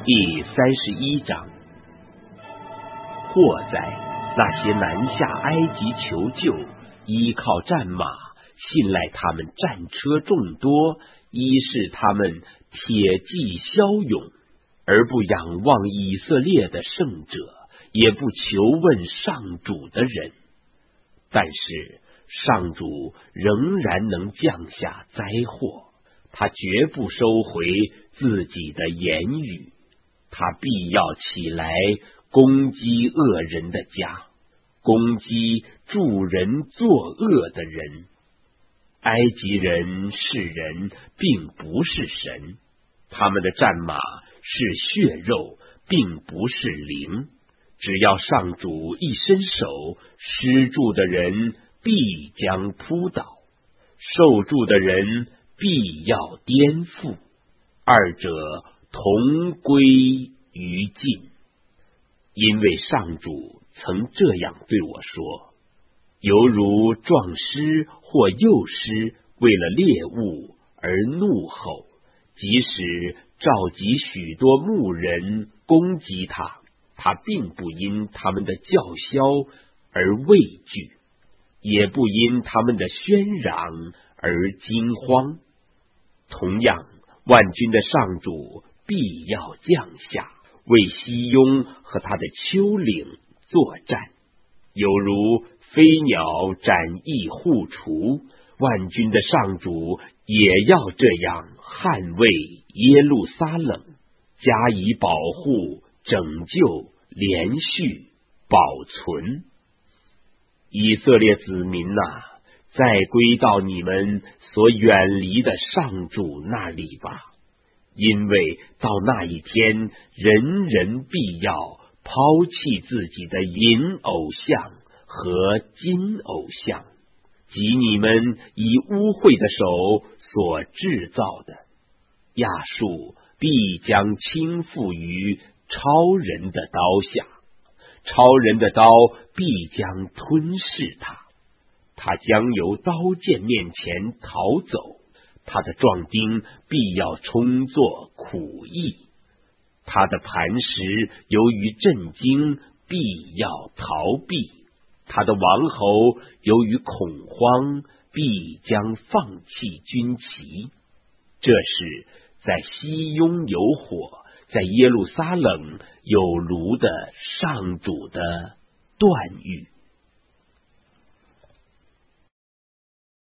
第31章。祸哉！那些南下埃及求救，依靠战马，信赖他们战车众多，依是他们铁骑骁勇，而不仰望以色列的圣者，也不求问上主的人。但是上主仍然能降下灾祸，他绝不收回自己的言语，他必要起来攻击恶人的家，攻击助人作恶的人。埃及人是人，并不是神，他们的战马是血肉，并不是灵。只要上主一伸手，施助的人必将扑倒，受助的人必要颠覆，二者同归于尽。因为上主曾这样对我说，犹如壮狮或幼狮为了猎物而怒吼，即使召集许多牧人攻击他，他并不因他们的叫嚣而畏惧，也不因他们的喧嚷而惊慌。同样，万军的上主必要降下，为西雍和他的丘陵作战，有如飞鸟展翼护雏，万军的上主也要这样捍卫耶路撒冷，加以保护、拯救、连续、保存。以色列子民啊，再归到你们所远离的上主那里吧，因为到那一天，人人必要抛弃自己的银偶像和金偶像，即你们以污秽的手所制造的。亚述必将倾覆于超人的刀下，超人的刀必将吞噬他，他将由刀剑面前逃走，他的壮丁必要充作苦役，他的磐石由于震惊必要逃避，他的王侯由于恐慌必将放弃军旗。这是在西雍有火，在耶路撒冷有炉的上主的断语。